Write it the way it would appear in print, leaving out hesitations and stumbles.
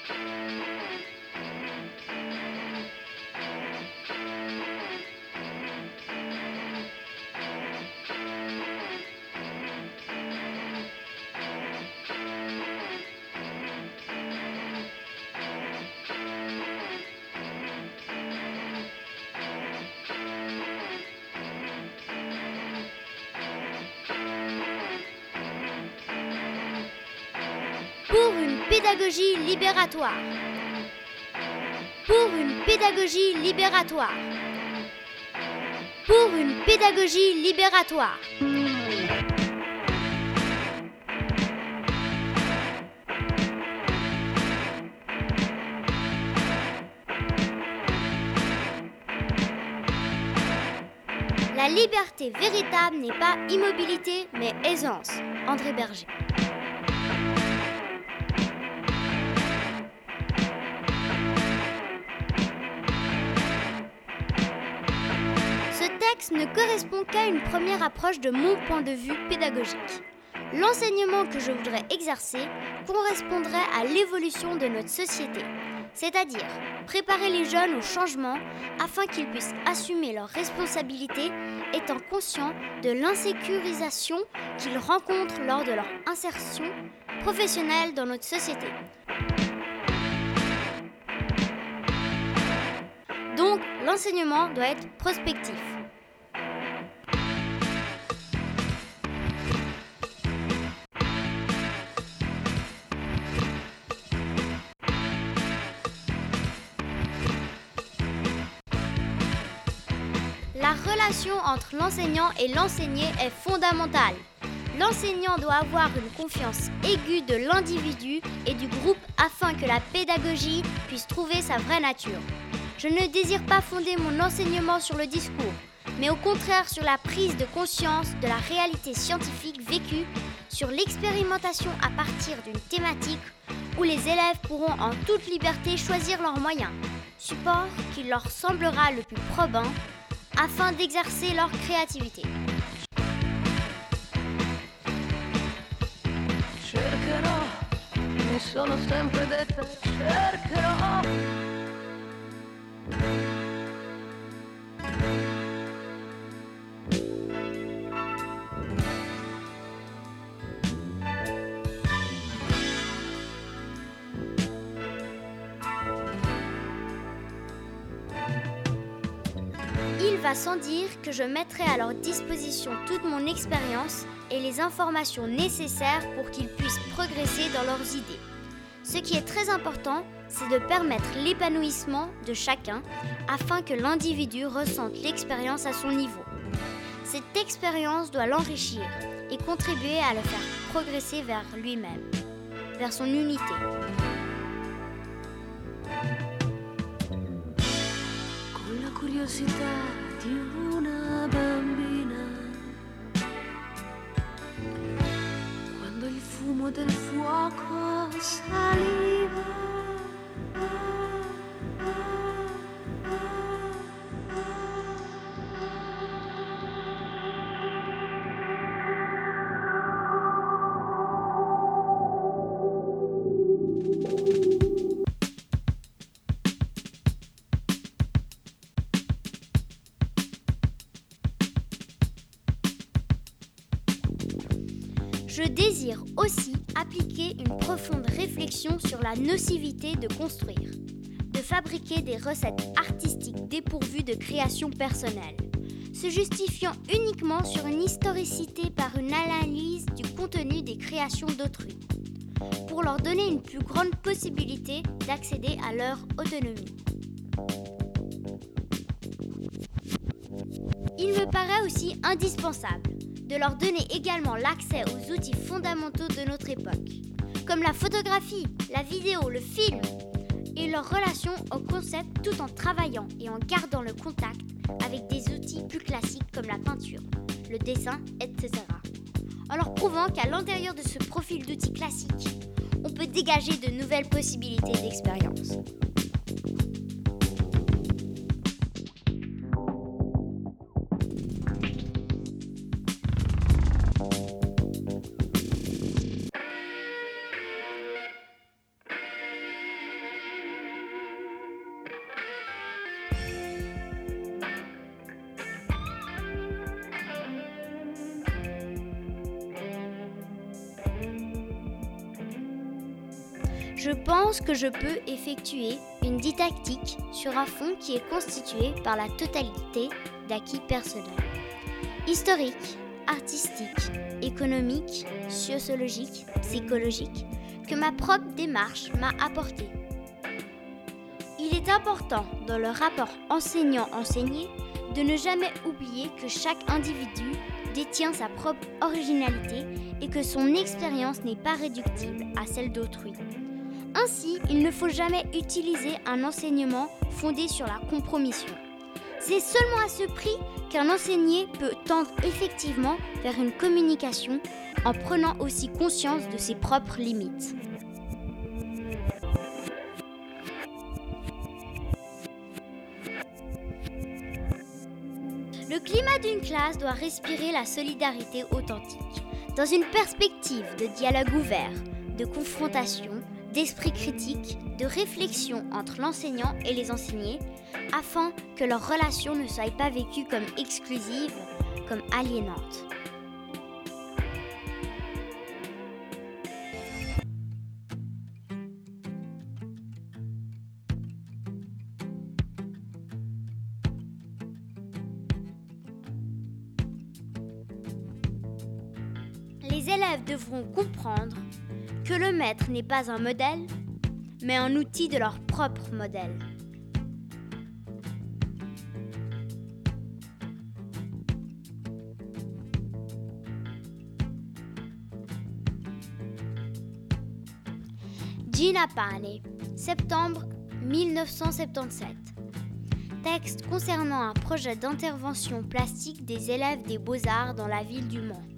Pour une pédagogie libératoire. Pour une pédagogie libératoire. Pour une pédagogie libératoire. La liberté véritable n'est pas immobilité, mais aisance. André Berger. Ce texte ne correspond qu'à une première approche de mon point de vue pédagogique. L'enseignement que je voudrais exercer correspondrait à l'évolution de notre société, c'est-à-dire préparer les jeunes au changement afin qu'ils puissent assumer leurs responsabilités étant conscients de l'insécurisation qu'ils rencontrent lors de leur insertion professionnelle dans notre société. Donc, l'enseignement doit être prospectif. La relation entre l'enseignant et l'enseigné est fondamentale. L'enseignant doit avoir une confiance aiguë de l'individu et du groupe afin que la pédagogie puisse trouver sa vraie nature. Je ne désire pas fonder mon enseignement sur le discours, mais au contraire sur la prise de conscience de la réalité scientifique vécue, sur l'expérimentation à partir d'une thématique où les élèves pourront en toute liberté choisir leurs moyens, support qui leur semblera le plus probant, afin d'exercer leur créativité. Cercherò, mi sono sempre detta, cercherò. Il va sans dire que je mettrai à leur disposition toute mon expérience et les informations nécessaires pour qu'ils puissent progresser dans leurs idées. Ce qui est très important, c'est de permettre l'épanouissement de chacun afin que l'individu ressente l'expérience à son niveau. Cette expérience doit l'enrichir et contribuer à le faire progresser vers lui-même, vers son unité. Con la curiosità di una bambina, quando il fumo del fuoco saliva. Je désire aussi appliquer une profonde réflexion sur la nocivité de construire, de fabriquer des recettes artistiques dépourvues de création personnelle, se justifiant uniquement sur une historicité par une analyse du contenu des créations d'autrui, pour leur donner une plus grande possibilité d'accéder à leur autonomie. Il me paraît aussi indispensable de leur donner également l'accès aux outils fondamentaux de notre époque, comme la photographie, la vidéo, le film, et leur relation au concept tout en travaillant et en gardant le contact avec des outils plus classiques comme la peinture, le dessin, etc. En leur prouvant qu'à l'intérieur de ce profil d'outils classiques, on peut dégager de nouvelles possibilités d'expérience. Je pense que je peux effectuer une didactique sur un fond qui est constitué par la totalité d'acquis personnels, historiques, artistiques, économiques, sociologiques, psychologiques, que ma propre démarche m'a apporté. Il est important dans le rapport enseignant-enseigné de ne jamais oublier que chaque individu détient sa propre originalité et que son expérience n'est pas réductible à celle d'autrui. Ainsi, il ne faut jamais utiliser un enseignement fondé sur la compromission. C'est seulement à ce prix qu'un enseigné peut tendre effectivement vers une communication en prenant aussi conscience de ses propres limites. Le climat d'une classe doit respirer la solidarité authentique, dans une perspective de dialogue ouvert, de confrontation, d'esprit critique, de réflexion entre l'enseignant et les enseignés, afin que leur relation ne soit pas vécue comme exclusive, comme aliénante. Les élèves devront comprendre que le maître n'est pas un modèle, mais un outil de leur propre modèle. Gina Pane, septembre 1977. Texte concernant un projet d'intervention plastique des élèves des Beaux-Arts dans la ville du Mans.